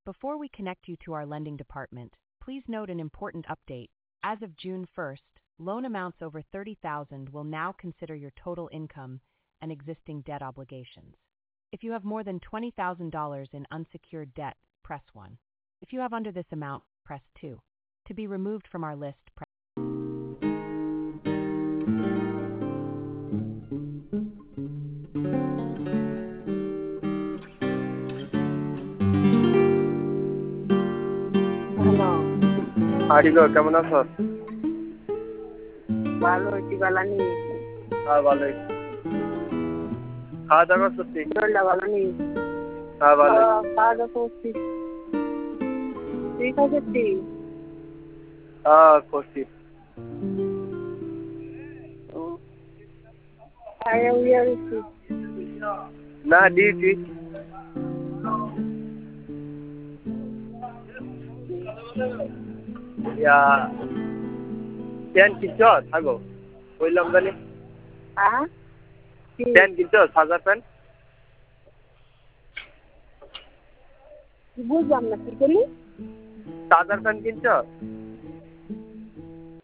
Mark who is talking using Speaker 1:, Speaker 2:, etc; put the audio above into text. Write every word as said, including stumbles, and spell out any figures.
Speaker 1: Before we connect you to our lending department, please note an important update. As of June first, loan amounts over thirty thousand dollars will now consider your total income and existing debt obligations. If you have more than twenty thousand dollars in unsecured debt, press one. If you have under this amount, press two. To be removed from our list, press
Speaker 2: আরিগো কেমন আছো?
Speaker 3: ভালো আছি, ভালো নেই।
Speaker 2: হ্যাঁ ভালোই। খাওয়া দাওয়া করছি?
Speaker 3: শরীরটা ভালো নেই।
Speaker 2: হ্যাঁ ভালো।
Speaker 3: খাওয়া দাওয়া করছি। তুই খাচ্ছি?
Speaker 2: হ্যাঁ করছি।
Speaker 3: আরে উইয়া দিচ্ছি।
Speaker 2: না দিয়েছি। ইয়া প্যান কিনছো থাকো বললাম জানি।
Speaker 3: হ্যাঁ
Speaker 2: প্যান কিনছো সাজা প্যান?
Speaker 3: বুঝলাম না কি বলি।
Speaker 2: সাজার প্যান কিনছো?